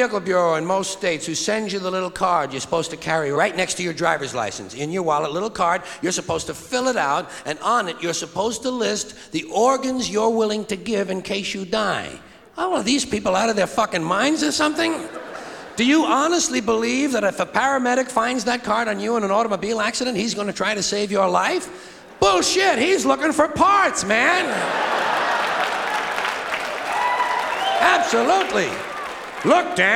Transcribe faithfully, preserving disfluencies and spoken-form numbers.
Vehicle Bureau in most states who sends you the little card you're supposed to carry right next to your driver's license. In your wallet, little card, you're supposed to fill it out, and on it, you're supposed to list the organs you're willing to give in case you die. Oh, are these people out of their fucking minds or something? Do you honestly believe that if a paramedic finds that card on you in an automobile accident, he's going to try to save your life? Bullshit, he's looking for parts, man. Absolutely. Look, Dan.